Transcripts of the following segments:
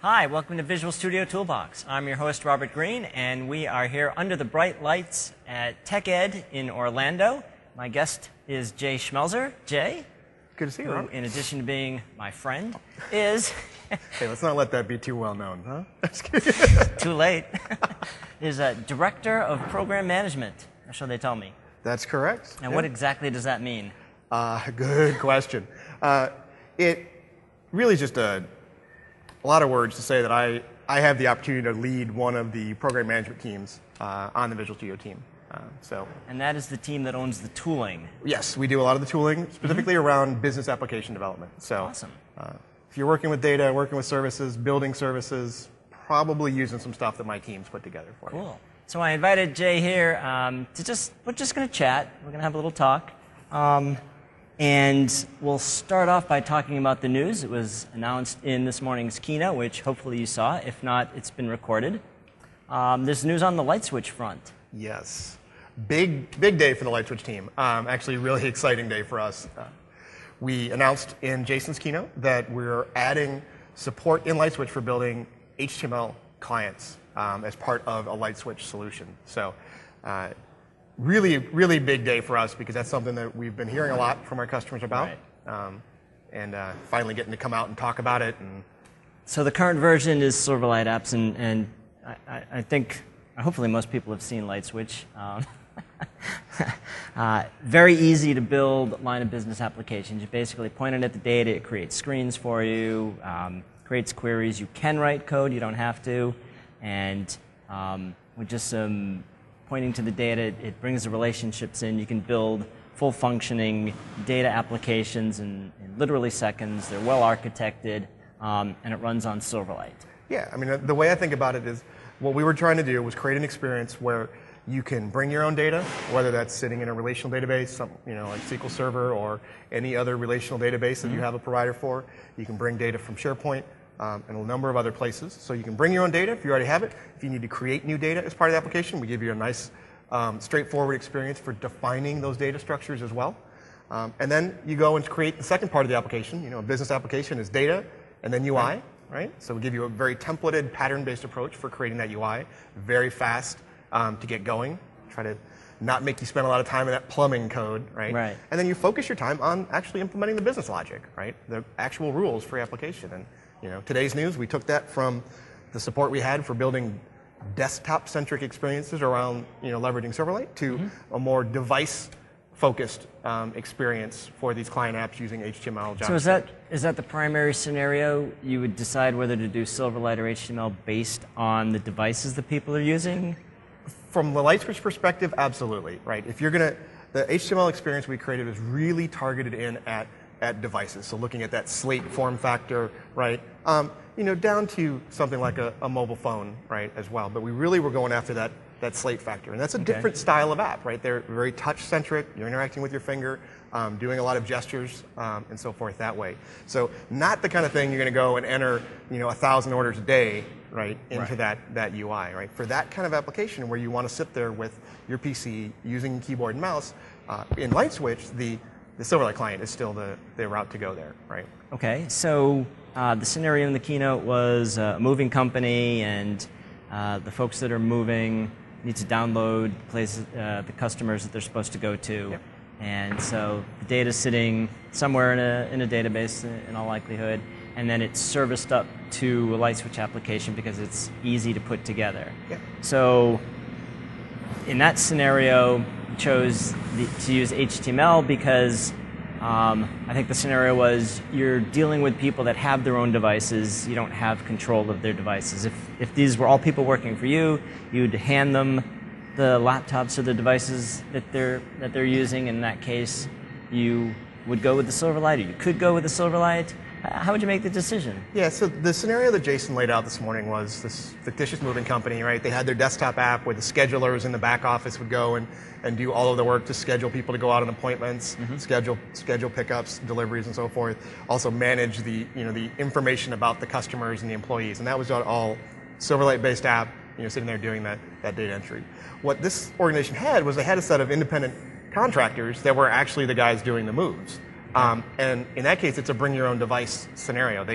Hi, welcome to Visual Studio Toolbox. I'm your host, Robert Green, and we are here under the bright lights at TechEd in Orlando. My guest is Jay Schmelzer. Jay? Good to see you, Rob. Who, in addition to being my friend, is... Hey, let's not let that be too well known, huh? Too late. Is a Director of Program Management, or so they tell me. That's correct. And what exactly does that mean? Good question. It really is just a lot of words to say that I have the opportunity to lead one of the program management teams on the Visual Studio team. And that is the team that owns the tooling. Yes, we do a lot of the tooling, specifically around business application development. So, awesome. If you're working with data, working with services, building services, probably using some stuff that my team's put together for you. Cool. So I invited Jay here we're just going to chat. We're going to have a little talk. And we'll start off by talking about the news. It was announced in this morning's keynote, which hopefully you saw. If not, it's been recorded. There's news on the LightSwitch front. Yes. Big day for the LightSwitch team. Actually, really exciting day for us. We announced in Jason's keynote that we're adding support in LightSwitch for building HTML clients as part of a LightSwitch solution. So really big day for us because that's something that we've been hearing a lot from our customers about. Right. Finally getting to come out and talk about it. So the current version is Silverlight apps, and I think hopefully most people have seen LightSwitch. Very easy to build line of business applications. You basically point it at the data, it creates screens for you, creates queries. You can write code, you don't have to. And with just some pointing to the data, it brings the relationships in. You can build full functioning data applications in literally seconds. They're well architected, and it runs on Silverlight. Yeah, I mean, the way I think about it is what we were trying to do was create an experience where you can bring your own data, whether that's sitting in a relational database, like SQL Server or any other relational database that you have a provider for. You can bring data from SharePoint and a number of other places. So you can bring your own data if you already have it. If you need to create new data as part of the application, we give you a nice, straightforward experience for defining those data structures as well. And then you go and create the second part of the application. A business application is data and then UI, right? So we give you a very templated, pattern-based approach for creating that UI, very fast to get going. Try to not make you spend a lot of time in that plumbing code, right? Right. And then you focus your time on actually implementing the business logic, right? The actual rules for your application. And today's news, we took that from the support we had for building desktop-centric experiences around leveraging Silverlight to a more device-focused experience for these client apps using HTML, JavaScript. So is that the primary scenario? You would decide whether to do Silverlight or HTML based on the devices that people are using? From the LightSwitch perspective, absolutely, right? If you're the HTML experience we created is really targeted in at devices. So looking at that Slate form factor, right? Down to something like a mobile phone, right, as well. But we really were going after that Slate factor. And that's a different style of app, right? They're very touch-centric. You're interacting with your finger, doing a lot of gestures, and so forth that way. So not the kind of thing you're going to go and enter, 1,000 orders a day, right, into that UI, right? For that kind of application where you want to sit there with your PC using keyboard and mouse, in LightSwitch, the Silverlight client is still the route to go there, right? Okay, so the scenario in the keynote was a moving company, and the folks that are moving need to download the customers that they're supposed to go to. Yep. And so the data's sitting somewhere in a database in all likelihood, and then it's serviced up to a LightSwitch application because it's easy to put together. Yep. So in that scenario, you chose to use HTML because I think the scenario was you're dealing with people that have their own devices. You don't have control of their devices. If these were all people working for you, you'd hand them the laptops or the devices that they're using. In that case, you would go with the Silverlight, or you could go with the Silverlight. How would you make the decision? Yeah, so the scenario that Jason laid out this morning was this fictitious moving company, right? They had their desktop app where the schedulers in the back office would go and do all of the work to schedule people to go out on appointments, schedule pickups, deliveries, and so forth. Also manage the information about the customers and the employees, and that was all Silverlight-based app, sitting there doing that data entry. What this organization had was they had a set of independent contractors that were actually the guys doing the moves. And in that case, it's a bring your own device scenario.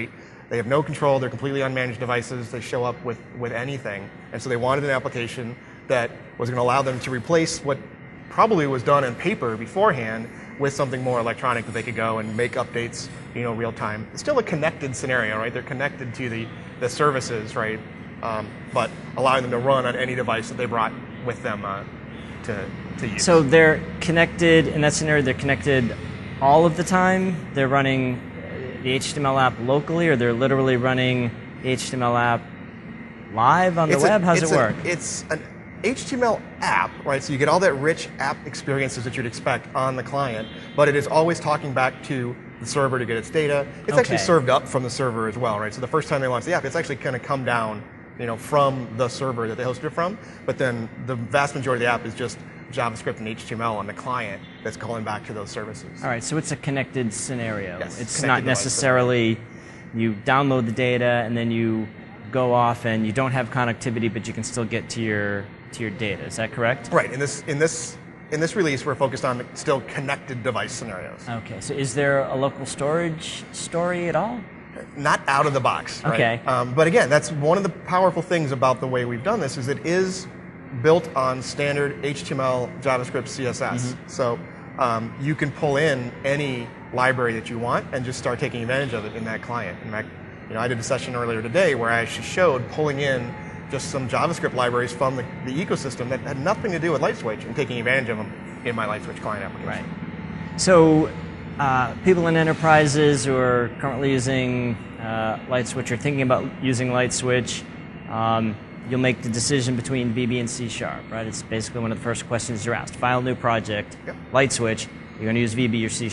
They have no control. They're completely unmanaged devices. They show up with anything. And so they wanted an application that was going to allow them to replace what probably was done in paper beforehand with something more electronic that they could go and make updates, real time. It's still a connected scenario, right? They're connected to the services, right? But allowing them to run on any device that they brought with them to use. So they're connected, in that scenario, they're connected all of the time? They're running the HTML app locally, or they're literally running the HTML app live on the web? How does it work? It's an HTML app, right? So you get all that rich app experiences that you'd expect on the client, but it is always talking back to the server to get its data. It's actually served up from the server as well, right? So the first time they launch the app, it's actually going to come down, from the server that they hosted it from. But then the vast majority of the app is just JavaScript and HTML on the client that's calling back to those services. All right, so it's a connected scenario. Yes, it's not necessarily you download the data and then you go off and you don't have connectivity, but you can still get to your data. Is that correct? Right. In this release, we're focused on still connected device scenarios. Okay. So is there a local storage story at all? Not out of the box. Right? Okay. But again, that's one of the powerful things about the way we've done this is it is built on standard HTML, JavaScript, CSS. So you can pull in any library that you want and just start taking advantage of it in that client. In fact, I did a session earlier today where I actually showed pulling in just some JavaScript libraries from the ecosystem that had nothing to do with LightSwitch and taking advantage of them in my LightSwitch client application. Right. So people in enterprises who are currently using LightSwitch or thinking about using LightSwitch, you'll make the decision between VB and C#, right? It's basically one of the first questions you're asked. File new project, LightSwitch, you're going to use VB or C#.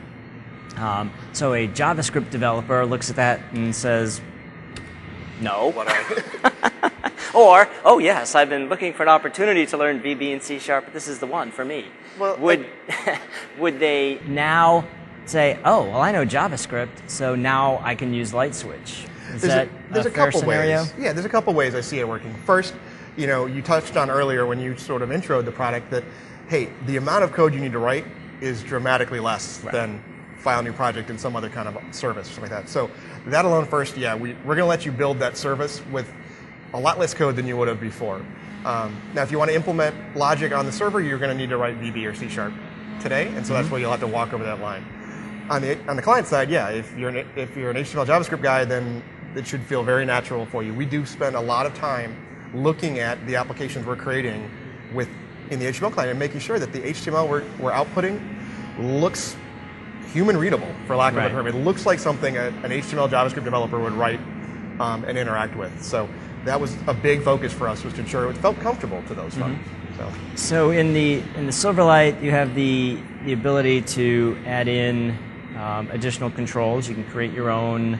So a JavaScript developer looks at that and says, no. Or, oh yes, I've been looking for an opportunity to learn VB and C#, but this is the one for me. Well, would they now say, oh, well, I know JavaScript, so now I can use LightSwitch? Is that a fair scenario? Ways. Yeah, there's a couple ways I see it working. First, you touched on earlier when you sort of introed the product that, hey, the amount of code you need to write is dramatically less than file a new project in some other kind of service, something like that. So that alone first, we're going to let you build that service with a lot less code than you would have before. Now, if you want to implement logic on the server, you're going to need to write VB or C# today, and so that's where you'll have to walk over that line. On the client side, if you're an HTML JavaScript guy, then it should feel very natural for you. We do spend a lot of time looking at the applications we're creating in the HTML client and making sure that the HTML we're outputting looks human readable, for lack of a term. It looks like something an HTML JavaScript developer would write and interact with. So that was a big focus for us, was to ensure it felt comfortable to those folks. So in the Silverlight, you have the ability to add in additional controls. You can create your own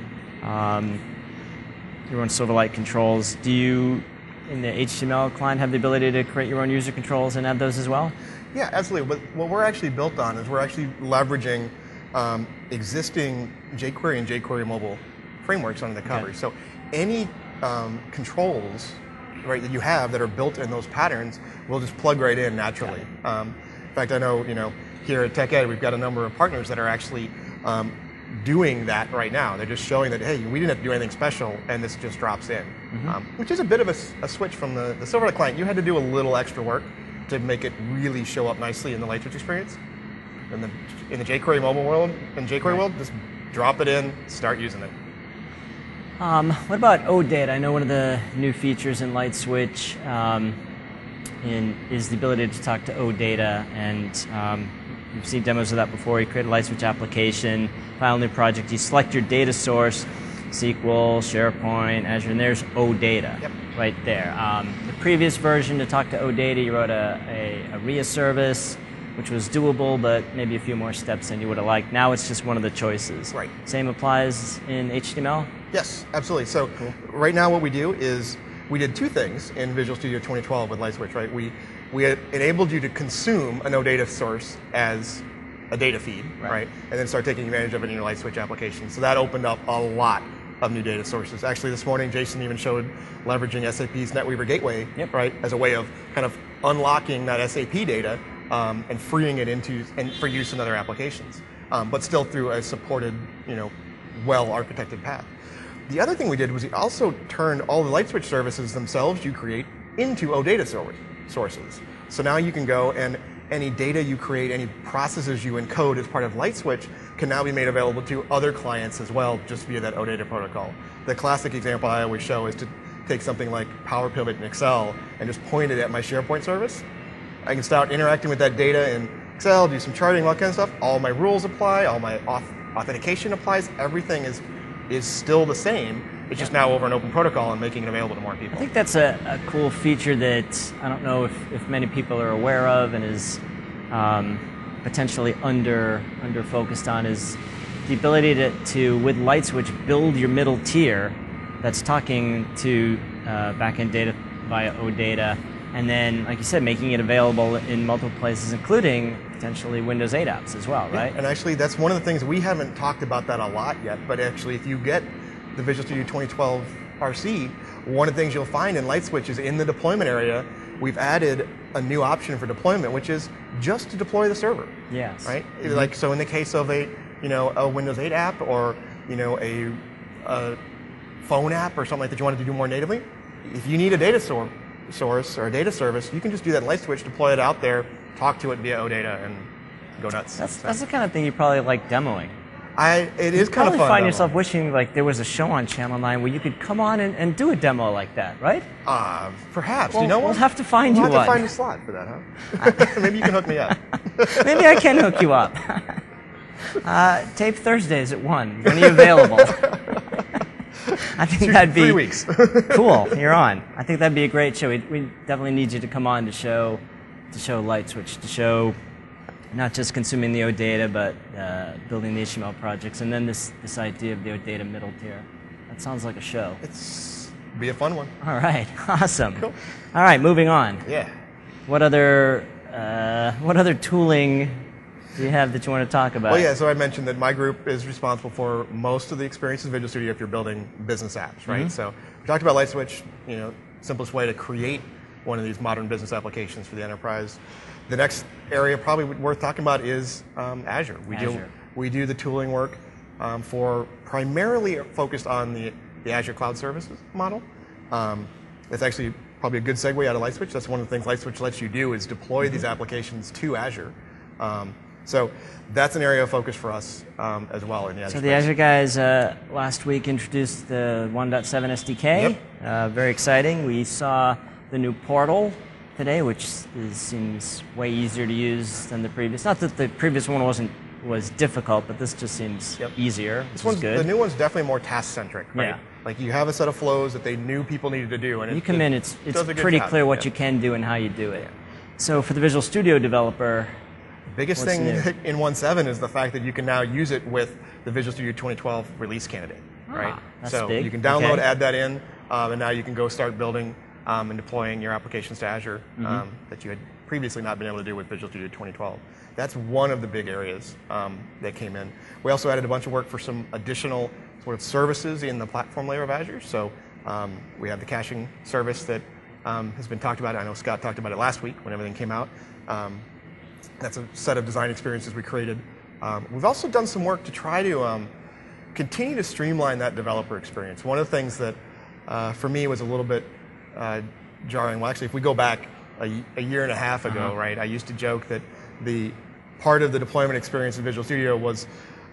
Silverlight controls. Do you, in the HTML client, have the ability to create your own user controls and add those as well? Yeah, absolutely. But what we're actually built on is we're actually leveraging existing jQuery and jQuery mobile frameworks under the covers. So any controls that you have that are built in those patterns will just plug right in naturally. In fact, I know here at TechEd we've got a number of partners that are actually doing that right now. They're just showing that, hey, we didn't have to do anything special, and this just drops in, which is a bit of a switch from the Silverlight client. You had to do a little extra work to make it really show up nicely in the LightSwitch experience. And in the jQuery mobile world, just drop it in, start using it. What about OData? I know one of the new features in LightSwitch is the ability to talk to OData, and you've seen demos of that before. You create a LightSwitch application, file a new project, you select your data source, SQL, SharePoint, Azure, and there's OData right there. The previous version, to talk to OData, you wrote a RIA service, which was doable, but maybe a few more steps than you would have liked. Now it's just one of the choices. Right. Same applies in HTML? Yes, absolutely. So right now what we do is we did two things in Visual Studio 2012 with LightSwitch, right? We enabled you to consume a OData source as a data feed, right? And then start taking advantage of it in your LightSwitch application. So that opened up a lot of new data sources. Actually, this morning, Jason even showed leveraging SAP's NetWeaver Gateway, right, as a way of kind of unlocking that SAP data and freeing it for use in other applications, but still through a supported, well-architected path. The other thing we did was we also turned all the LightSwitch services themselves you create into OData sources. So now you can go and any data you create, any processes you encode as part of LightSwitch can now be made available to other clients as well, just via that OData protocol. The classic example I always show is to take something like Power Pivot in Excel and just point it at my SharePoint service. I can start interacting with that data in Excel, do some charting, all that kind of stuff. All my rules apply, all my authentication applies, everything is still the same. It's just now over an open protocol and making it available to more people. I think that's a cool feature that I don't know if many people are aware of and is potentially under focused on is the ability to with LightSwitch build your middle tier that's talking to backend data via OData, and then, like you said, making it available in multiple places, including potentially Windows 8 apps as well, right? Yeah, and actually, that's one of the things we haven't talked about that a lot yet, but actually, if you get the Visual Studio 2012 RC, one of the things you'll find in LightSwitch is in the deployment area, we've added a new option for deployment, which is just to deploy the server. Yes. Right? Mm-hmm. Like, so in the case of a Windows 8 app or, a phone app or something like that you wanted to do more natively, if you need a data source or a data service, you can just do that in LightSwitch, deploy it out there, talk to it via OData, and go nuts. That's the kind of thing you probably like demoing. It is kind of fun. You probably find yourself wishing like there was a show on Channel 9 where you could come on and do a demo like that, right? Perhaps. Well, you know what? We'll have to find we'll you have one. to find a slot for that, huh? Maybe you can hook me up. Maybe I can hook you up. Tape Thursdays at 1. When are you available? I think that'd be 3 weeks. Cool. You're on. I think that'd be a great show. We definitely need you to come on to show LightSwitch, to show not just consuming the OData, but building the HTML projects, and then this idea of the OData middle tier. That sounds like a show. Be a fun one. All right. Awesome. Cool. All right. Moving on. Yeah. What other tooling do you have that you want to talk about? Well, yeah, so I mentioned that my group is responsible for most of the experience in Visual Studio if you're building business apps, right? Mm-hmm. So we talked about LightSwitch, simplest way to create one of these modern business applications for the enterprise. The next area probably worth talking about is Azure. We do the tooling work for primarily focused on the Azure Cloud Services model. That's actually probably a good segue out of LightSwitch. That's one of the things LightSwitch lets you do is deploy these applications to Azure. So that's an area of focus for us as well in the Azure So the space. Azure guys last week introduced the 1.7 SDK. Yep. Very exciting. We saw the new portal today, which seems way easier to use than the previous. Not that the previous one was difficult, but this just seems easier. This one's good. The new one's definitely more task-centric, right? Yeah. Like you have a set of flows that they knew people needed to do. And you come in, it's pretty clear what you can do and how you do it. Yeah. So for the Visual Studio developer, biggest thing in 1.7 is the fact that you can now use it with the Visual Studio 2012 release candidate, right? That's so big. You can download, add that in, and now you can go start building and deploying your applications to Azure that you had previously not been able to do with Visual Studio 2012. That's one of the big areas that came in. We also added a bunch of work for some additional sort of services in the platform layer of Azure. So we have the caching service that has been talked about. I know Scott talked about it last week when everything came out. That's a set of design experiences we created. We've also done some work to try to continue to streamline that developer experience. One of the things that for me was a little bit jarring. Well, actually, if we go back a year and a half ago, right, I used to joke that the part of the deployment experience in Visual Studio was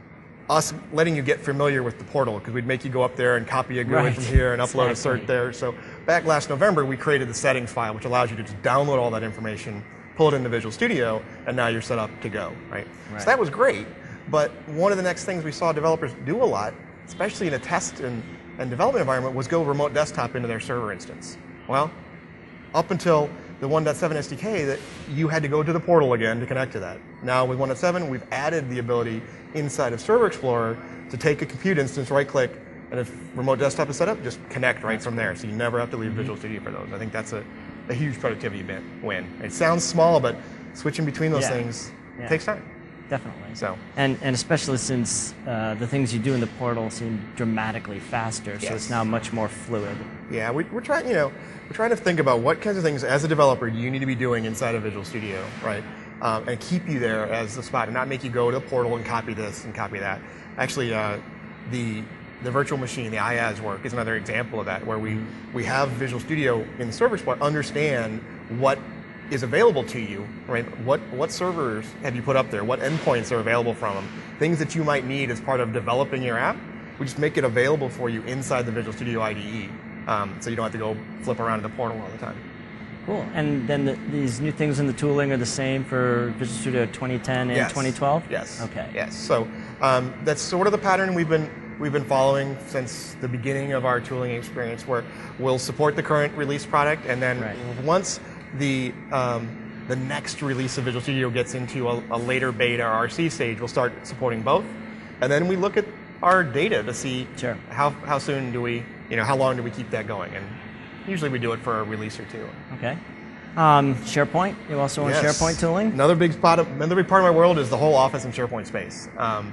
us letting you get familiar with the portal, because we'd make you go up there and copy a GUI from here and upload a cert there. So back last November, we created the settings file, which allows you to just download all that information, pull it into Visual Studio, and now you're set up to go, right? So that was great, but one of the next things we saw developers do a lot, especially in a test and development environment, was go remote desktop into their server instance. Well, up until the 1.7 SDK, that you had to go to the portal again to connect to that. Now with 1.7, we've added the ability inside of Server Explorer to take a compute instance, right-click, and if remote desktop is set up, just connect right from there. So you never have to leave Visual Studio for those. I think that's a huge productivity win. It sounds small, but switching between those things takes time. Definitely. So and especially since the things you do in the portal seem dramatically faster, so it's now much more fluid. Yeah, we're trying. We're trying to think about what kinds of things as a developer you need to be doing inside of Visual Studio, right? And keep you there as the spot, and not make you go to the portal and copy this and copy that. Actually, the the virtual machine, the IaaS work is another example of that, where we have Visual Studio in the server spot understand what is available to you, right? What servers have you put up there? What endpoints are available from them? Things that you might need as part of developing your app, we just make it available for you inside the Visual Studio IDE, so you don't have to go flip around in the portal all the time. Cool. And then these new things in the tooling are the same for Visual Studio 2010 and 2012? Yes. Okay. Yes. So that's sort of the pattern we've been following since the beginning of our tooling experience, where we'll support the current release product, and then once the next release of Visual Studio gets into a later beta or RC stage, we'll start supporting both, and then we look at our data to see how soon do we, how long do we keep that going, and usually we do it for a release or two. Okay. SharePoint, you also own SharePoint tooling? Another big part of my world is the whole Office and SharePoint space.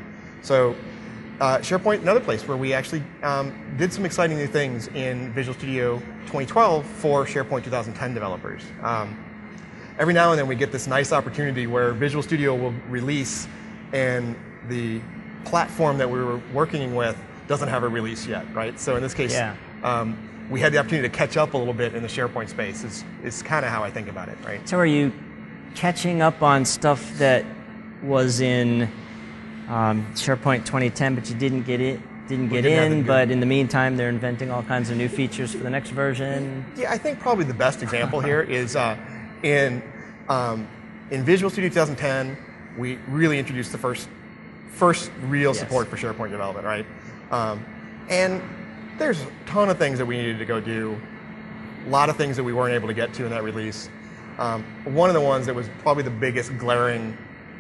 SharePoint, another place where we actually did some exciting new things in Visual Studio 2012 for SharePoint 2010 developers. Every now and then we get this nice opportunity where Visual Studio will release and the platform that we were working with doesn't have a release yet, right? So in this case, we had the opportunity to catch up a little bit in the SharePoint space is kind of how I think about it, right? So are you catching up on stuff that was in SharePoint 2010, but you didn't get in, but in the meantime, they're inventing all kinds of new features for the next version? Yeah, I think probably the best example here is in Visual Studio 2010, we really introduced the first real support for SharePoint development, right? And there's a ton of things that we needed to go do, a lot of things that we weren't able to get to in that release. One of the ones that was probably the biggest glaring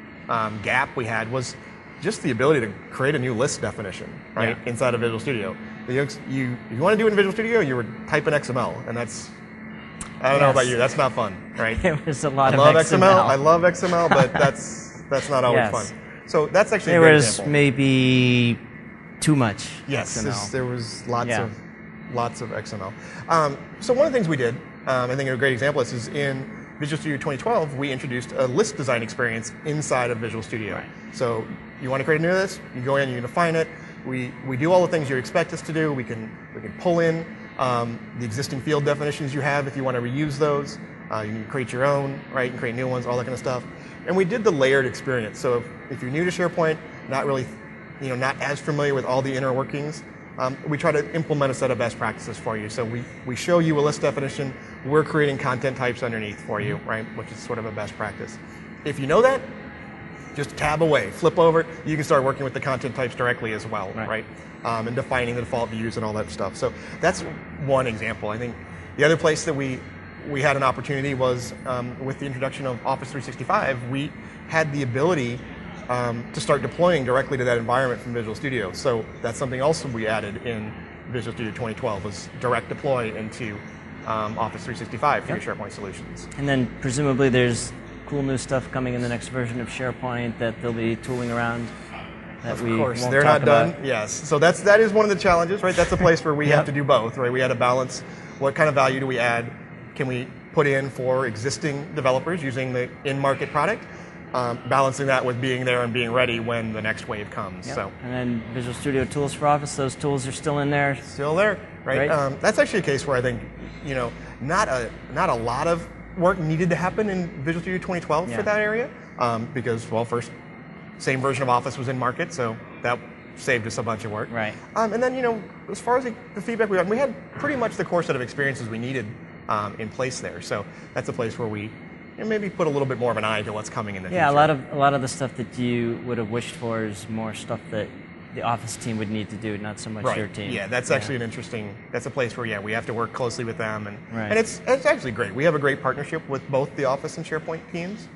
gap we had was just the ability to create a new list definition, right, inside of Visual Studio. If you want to do it in Visual Studio, you would type in XML, and that's, I don't know about you, that's not fun, right? It was a lot of XML. I love XML, but that's not always fun. So that's actually a great example. There was maybe too much XML. There was lots of XML. So one of the things we did, I think a great example of this is in Visual Studio 2012, we introduced a list design experience inside of Visual Studio. Right. So you want to create a new list, you go in, you define it. We do all the things you expect us to do. We can pull in the existing field definitions you have if you want to reuse those. You can create your own, right, and create new ones, all that kind of stuff. And we did the layered experience. So if you're new to SharePoint, not really, not as familiar with all the inner workings, we try to implement a set of best practices for you. So we show you a list definition. We're creating content types underneath for you, right, which is sort of a best practice. If you know that, just tab away, flip over. You can start working with the content types directly as well, right? And defining the default views and all that stuff. So that's one example. I think the other place that we had an opportunity was with the introduction of Office 365. We had the ability to start deploying directly to that environment from Visual Studio. So that's something else we added in Visual Studio 2012 was direct deploy into Office 365 for your SharePoint solutions. And then presumably there's cool new stuff coming in the next version of SharePoint that they'll be tooling around. Of course, they're not done. Yes, so that is one of the challenges, right? That's a place where we have to do both, right? We had to balance what kind of value do we add, can we put in for existing developers using the in-market product, balancing that with being there and being ready when the next wave comes. Yep. So, and then Visual Studio Tools for Office, those tools are still in there. Still there, right? That's actually a case where I think not a lot of work needed to happen in Visual Studio 2012 for that area because, well, first, same version of Office was in market, so that saved us a bunch of work. Right. And then, as far as the feedback we had pretty much the core set of experiences we needed in place there. So that's a place where we maybe put a little bit more of an eye to what's coming in the future. Yeah, a lot of the stuff that you would have wished for is more stuff that the Office team would need to do, not so much your team. Yeah, that's actually that's a place where we have to work closely with them, and it's actually great. We have a great partnership with both the Office and SharePoint teams,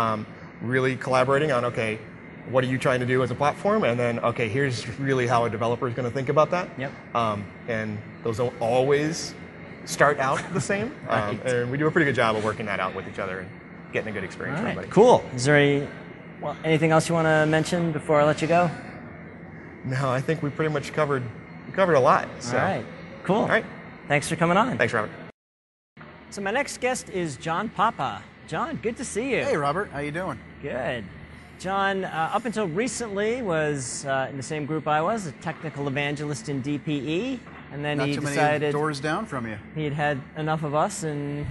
really collaborating on what are you trying to do as a platform, and then here's really how a developer is going to think about that. Yep. And those don't always start out the same, and we do a pretty good job of working that out with each other and getting a good experience for everybody. Cool. Is there anything else you want to mention before I let you go? No, I think we pretty much covered a lot. So. All right. Cool. All right. Thanks for coming on. Thanks, Robert. So my next guest is John Papa. John, good to see you. Hey, Robert. How you doing? Good. John, up until recently, was in the same group I was, a technical evangelist in DPE, and then Not he too many decided doors down from you. he'd had enough of us, and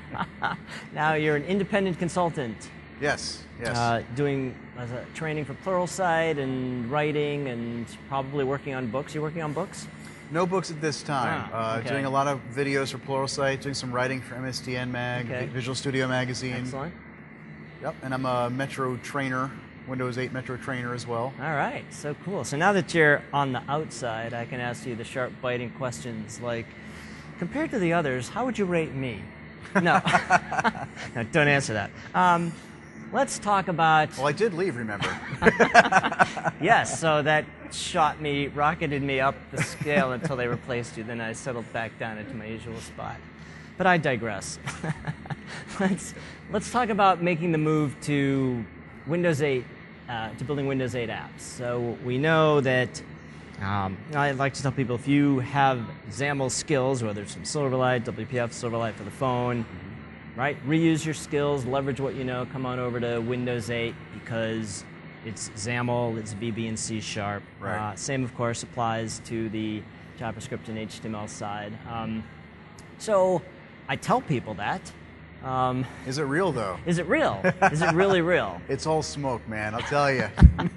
now you're an independent consultant. Yes, yes. Doing training for Pluralsight and writing and probably working on books. You working on books? No books at this time. Okay. Doing a lot of videos for Pluralsight, doing some writing for MSDN Mag, Okay. Visual Studio Magazine. Excellent. Yep, and I'm a Metro trainer, Windows 8 Metro trainer as well. All right, so cool. So now that you're on the outside, I can ask you the sharp, biting questions like, compared to the others, how would you rate me? No, no, don't answer that. Let's talk about... Well, I did leave, remember? Yes, so that rocketed me up the scale until they replaced you. Then I settled back down into my usual spot. But I digress. Let's talk about making the move to Windows 8, to building Windows 8 apps. So we know that, I like to tell people, if you have XAML skills, whether it's from Silverlight, WPF, Silverlight for the phone, right? Reuse your skills, leverage what you know, come on over to Windows 8 because it's XAML, it's VB and C#. Right. Same, of course, applies to the JavaScript and HTML side. So I tell people that. Is it real, though? Is it real? Is it really real? It's all smoke, man, I'll tell you.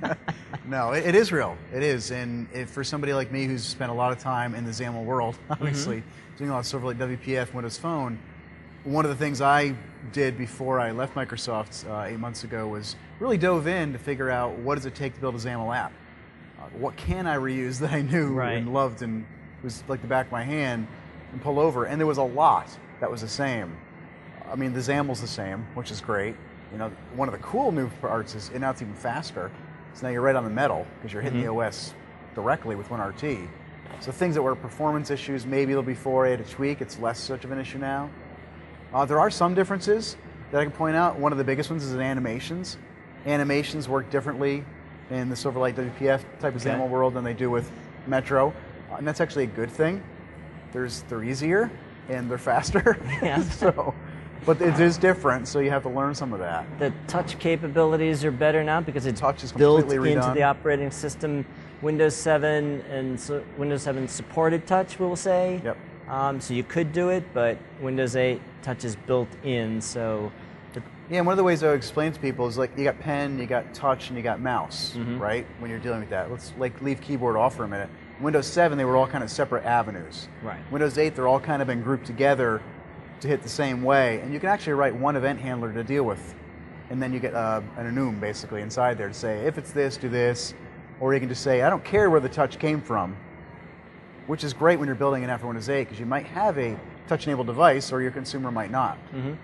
No, it is real. It is. And if for somebody like me who's spent a lot of time in the XAML world, obviously, doing a lot of Silverlight, WPF, Windows Phone, one of the things I did before I left Microsoft 8 months ago was really dove in to figure out what does it take to build a XAML app. What can I reuse that I knew and loved and was like the back of my hand and pull over? And there was a lot that was the same. I mean, the XAML's the same, which is great. You know, one of the cool new parts is now it's even faster. So now you're right on the metal because you're hitting the OS directly with WinRT. So things that were performance issues, maybe they'll be 4A to tweak. It's less such of an issue now. There are some differences that I can point out. One of the biggest ones is in animations. Animations work differently in the Silverlight WPF type of XAML world than they do with Metro, and that's actually a good thing. They're easier and they're faster. Yeah. But it is different, so you have to learn some of that. The touch capabilities are better now because it's touch is built completely into redone. the operating system. Windows 7 and Windows 7 supported touch, we'll say. Yep. So you could do it, but Windows 8 touch is built in. So yeah, and one of the ways I would explain to people is like you got pen, you got touch, and you got mouse, right? When you're dealing with that, let's like leave keyboard off for a minute. Windows 7, they were all kind of separate avenues. Right. Windows 8, they're all kind of been grouped together to hit the same way, and you can actually write one event handler to deal with, and then you get an enum basically inside there to say if it's this, do this, or you can just say I don't care where the touch came from, which is great when you're building an app for Windows 8 because you might have a touch-enabled device or your consumer might not.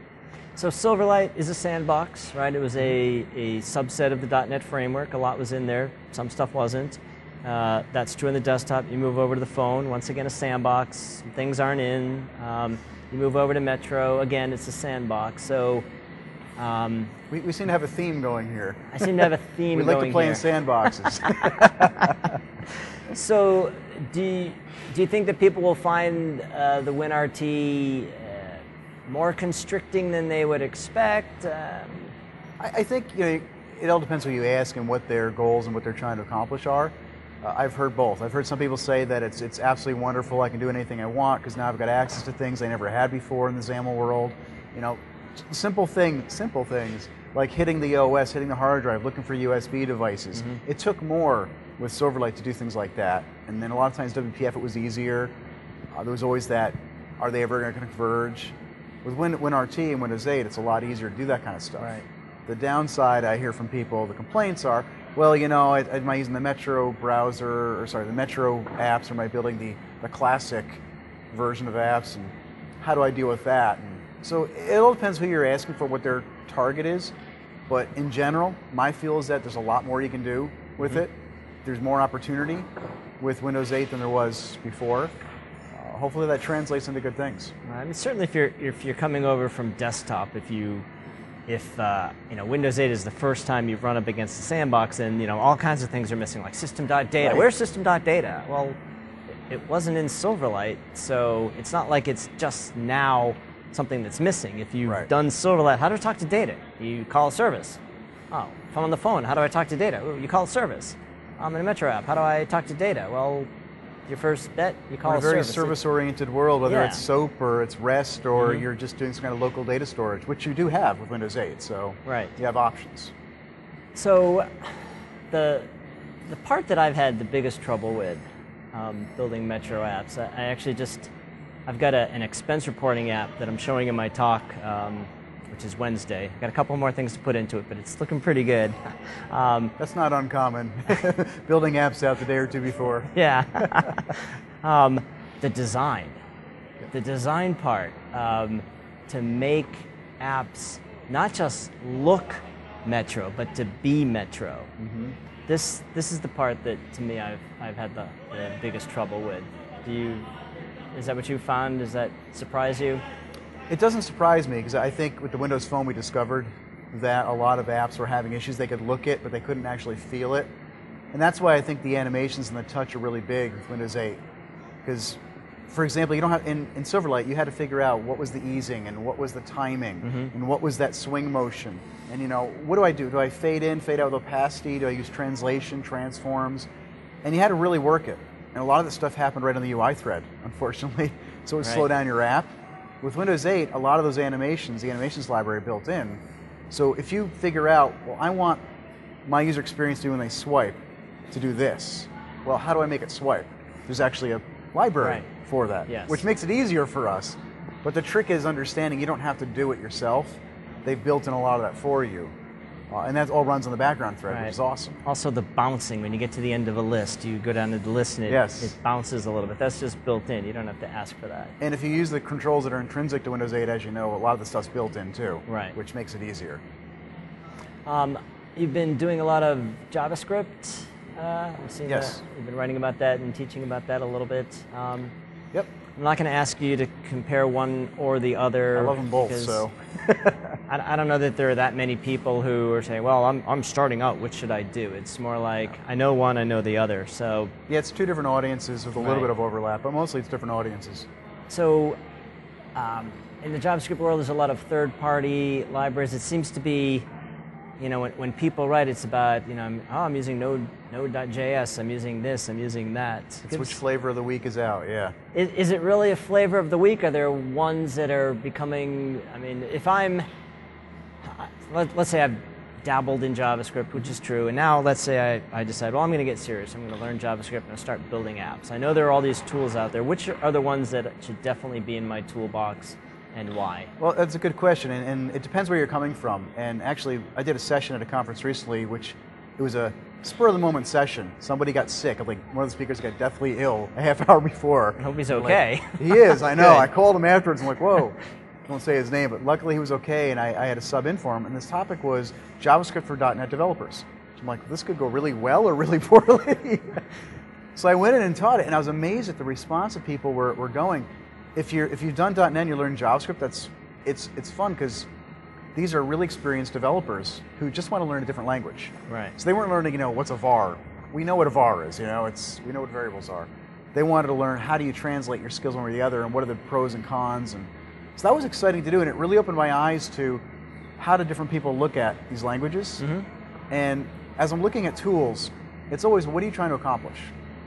So Silverlight is a sandbox, right? It was a subset of the .NET framework. A lot was in there. Some stuff wasn't. That's true in the desktop. You move over to the phone. Once again, a sandbox. Things aren't in. You move over to Metro. Again, it's a sandbox. So We seem to have a theme going here. I seem to have a theme we going like to play here. in sandboxes. So do you think that people will find the WinRT more constricting than they would expect? I think it all depends who you ask and what their goals and what they're trying to accomplish are. I've heard both. I've heard some people say that it's absolutely wonderful. I can do anything I want because now I've got access to things I never had before in the XAML world. You know, simple things like hitting the OS, hitting the hard drive, looking for USB devices. It took more with Silverlight to do things like that. And then a lot of times WPF it was easier. There was always that, are they ever going to converge? With WinRT and Windows 8, it's a lot easier to do that kind of stuff. Right. The downside I hear from people, the complaints are, well, you know, am I using the Metro browser, or sorry, the Metro apps, or am I building the classic version of apps, and how do I deal with that? And so it all depends who you're asking for, what their target is, but in general, my feel is that there's a lot more you can do with it. There's more opportunity with Windows 8 than there was before. Hopefully that translates into good things. I mean, certainly if you're coming over from desktop, if Windows 8 is the first time you've run up against the sandbox, and all kinds of things are missing, like system.data. Right. Where's system.data? Well, it wasn't in Silverlight, so it's not like it's just now something that's missing. If you've done Silverlight, how to talk to data? You call a service. Oh, if I'm on the phone, how do I talk to data? Ooh, you call service. I'm in a Metro app. How do I talk to data? Well, your first bet, you call In a very service. service-oriented world, whether Yeah. it's SOAP or it's REST or you're just doing some kind of local data storage, which you do have with Windows 8. So Right. you have options. So the part that I've had the biggest trouble with building Metro apps, I actually I've got an expense reporting app that I'm showing in my talk, which is Wednesday. I've got a couple more things to put into it, but it's looking pretty good. That's not uncommon. Building apps out the day or two before. Yeah. The design part, to make apps not just look Metro, but to be Metro. This is the part that, to me, I've had the biggest trouble with. Is that what you found? Does that surprise you? It doesn't surprise me because I think with the Windows Phone we discovered that a lot of apps were having issues. They could look it, but they couldn't actually feel it. And that's why I think the animations and the touch are really big with Windows 8. Because, for example, you don't have in Silverlight, you had to figure out what was the easing and what was the timing and what was that swing motion. And what do I do? Do I fade in, fade out with opacity? Do I use translation, transforms? And you had to really work it. And a lot of that stuff happened right on the UI thread, unfortunately. So it would slow down your app. With Windows 8, a lot of those animations, the animations library built in. So if you figure out, well, I want my user experience to do when they swipe to do this. Well, how do I make it swipe? There's actually a library for that, which makes it easier for us. But the trick is understanding you don't have to do it yourself. They've built in a lot of that for you. And that all runs on the background thread, which is awesome. Also the bouncing, when you get to the end of a list, you go down to the list and it bounces a little bit. That's just built in. You don't have to ask for that. And if you use the controls that are intrinsic to Windows 8, as you know, a lot of the stuff's built in too, which makes it easier. You've been doing a lot of JavaScript. I've seen Yes. You've been writing about that and teaching about that a little bit. Yep. I'm not going to ask you to compare one or the other. I love them both, so. I don't know that there are that many people who are saying, well, I'm starting out, what should I do? It's more like, I know one, I know the other, so. Yeah, it's two different audiences with a little bit of overlap, but mostly it's different audiences. So, in the JavaScript world, there's a lot of third-party libraries. It seems to be, when people write, it's about, I'm using Node.js, I'm using this, I'm using that. It's which flavor of the week is out, yeah. Is it really a flavor of the week? Are there ones that are becoming, if let's say I've dabbled in JavaScript, which is true, and now let's say I decide, well, I'm going to get serious. I'm going to learn JavaScript and I'll start building apps. I know there are all these tools out there. Which are the ones that should definitely be in my toolbox? And why? Well, that's a good question, and it depends where you're coming from. And actually, I did a session at a conference recently, which it was a spur-of-the-moment session. Somebody got sick. One of the speakers got deathly ill a half hour before. I hope he's okay. He is, I know. I called him afterwards. I'm like, whoa. I won't say his name, but luckily he was okay, and I had a sub in for him. And this topic was JavaScript for .NET developers. So I'm like, this could go really well or really poorly. So I went in and taught it, and I was amazed at the response that people were going. If you've done .NET and you're learning JavaScript, it's fun because these are really experienced developers who just want to learn a different language. Right. So they weren't learning, what's a var. We know what a var is. We know what variables are. They wanted to learn how do you translate your skills one way or the other, and what are the pros and cons. And so that was exciting to do, and it really opened my eyes to how do different people look at these languages. And as I'm looking at tools, it's always, what are you trying to accomplish?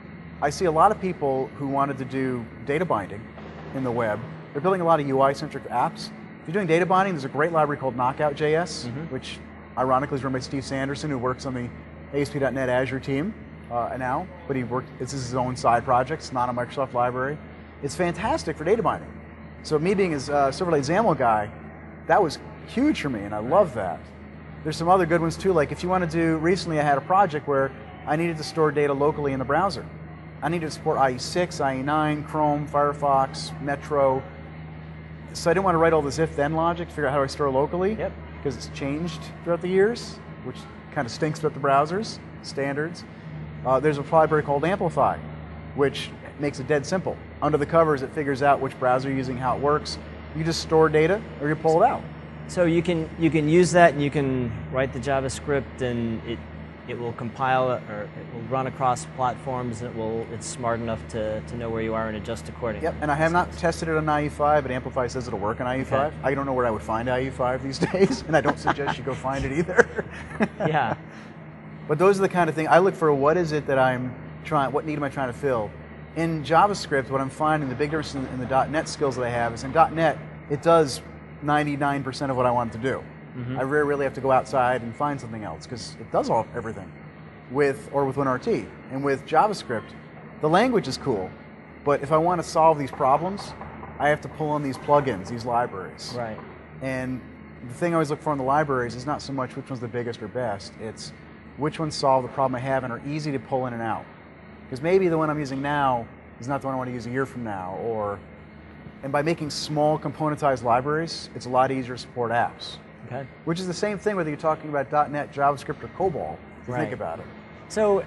I see a lot of people who wanted to do data binding in the web. They're building a lot of UI-centric apps. If you're doing data binding, there's a great library called Knockout.js, which ironically is run by Steve Sanderson, who works on the ASP.NET Azure team now, but this is his own side project. It's not a Microsoft library. It's fantastic for data binding. So me being a Silverlight XAML guy, that was huge for me, and I love that. There's some other good ones too, like if you want to do, recently I had a project where I needed to store data locally in the browser. I needed to support IE6, IE9, Chrome, Firefox, Metro. So I didn't want to write all this if-then logic to figure out how do I store locally, because it's changed throughout the years, which kind of stinks about the browsers, standards. There's a library called Amplify, which makes it dead simple. Under the covers, it figures out which browser you're using, how it works. You just store data, or you pull it out. So you can use that, and you can write the JavaScript, and it will compile or it will run across platforms, and it's smart enough to know where you are and adjust accordingly. Yep, and I have not tested it on IE5, but Amplify says it'll work on IE5. Okay. I don't know where I would find IE5 these days, and I don't suggest you go find it either. Yeah. But those are the kind of thing I look for. What is it that what need am I trying to fill? In JavaScript, what I'm finding, the big difference in the .NET skills that I have is in .NET, it does 99% of what I want it to do. I rarely have to go outside and find something else because it does everything with WinRT. And with JavaScript, the language is cool, but if I want to solve these problems, I have to pull in these plugins, these libraries. Right. And the thing I always look for in the libraries is not so much which one's the biggest or best, it's which ones solve the problem I have and are easy to pull in and out. Because maybe the one I'm using now is not the one I want to use a year from now, and by making small componentized libraries, it's a lot easier to support apps. Okay. Which is the same thing whether you're talking about .NET, JavaScript, or COBOL, if you think about it. So,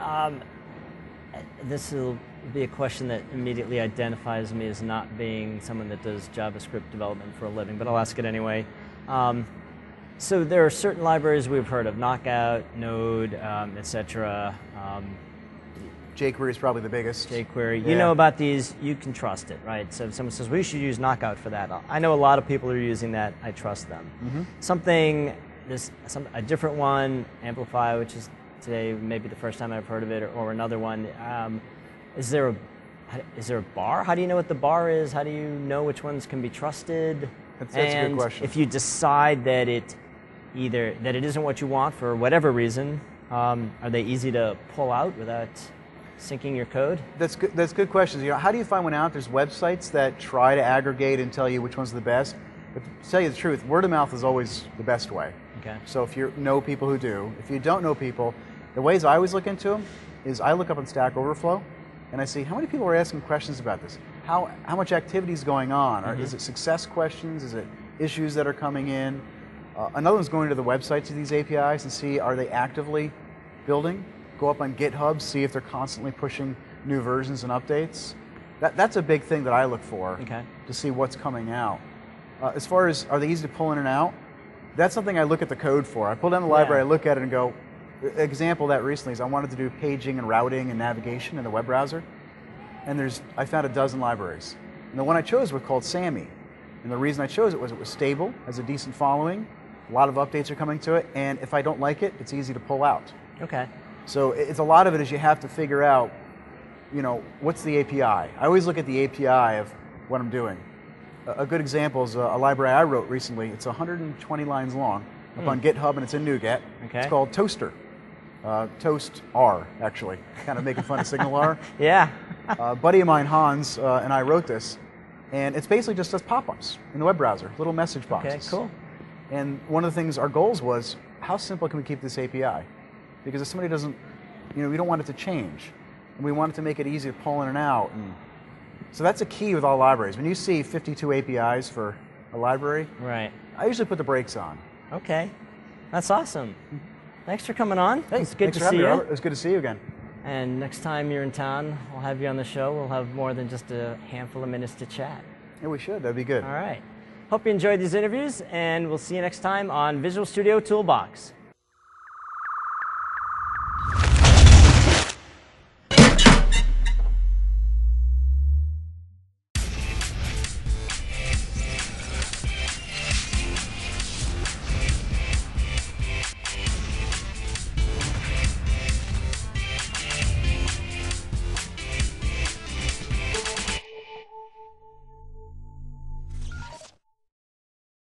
this will be a question that immediately identifies me as not being someone that does JavaScript development for a living, but I'll ask it anyway. So there are certain libraries we've heard of, Knockout, Node, etc. jQuery is probably the biggest. jQuery. Yeah. You know about these, you can trust it, right? So if someone says, we should use Knockout for that, I know a lot of people are using that, I trust them. A different one, Amplify, which is today maybe the first time I've heard of it, or another one. Is there a bar? How do you know what the bar is? How do you know which ones can be trusted? That's a good question. If you decide that it isn't what you want for whatever reason, are they easy to pull out without syncing your code? That's good questions. How do you find one out? There's websites that try to aggregate and tell you which one's the best. But to tell you the truth, word of mouth is always the best way. Okay. So if you know people who do, if you don't know people, the ways I always look into them is I look up on Stack Overflow and I see how many people are asking questions about this. How much activity is going on? Or is it success questions? Is it issues that are coming in? Another one's going to the websites of these APIs and see, are they actively building? Go up on GitHub, see if they're constantly pushing new versions and updates. That's a big thing that I look for to see what's coming out. As far as, are they easy to pull in and out? That's something I look at the code for. I pull down the library, I look at it and go, example of that recently is I wanted to do paging and routing and navigation in the web browser. And I found a dozen libraries. And the one I chose was called SAMI. And the reason I chose it was stable, has a decent following, a lot of updates are coming to it, and if I don't like it, it's easy to pull out. Okay. So it's a lot of it is you have to figure out, what's the API? I always look at the API of what I'm doing. A good example is a library I wrote recently. It's 120 lines long up on GitHub, and it's in NuGet. Okay. It's called Toaster. Toast R, actually. Kind of making fun of Signal R. Yeah. A buddy of mine, Hans, and I wrote this, and it's basically just does pop-ups in the web browser, little message boxes. Okay, cool. And one of the things, our goals was, how simple can we keep this API? Because if somebody doesn't, we don't want it to change. And we want it to make it easy to pull in and out. And so that's a key with all libraries. When you see 52 APIs for a library, Right. I usually put the brakes on. Okay. That's awesome. Thanks for coming on. Hey, it's good thanks to for having see me, you. Robert. It was good to see you again. And next time you're in town, we'll have you on the show. We'll have more than just a handful of minutes to chat. Yeah, we should. That'd be good. All right. Hope you enjoyed these interviews, and we'll see you next time on Visual Studio Toolbox.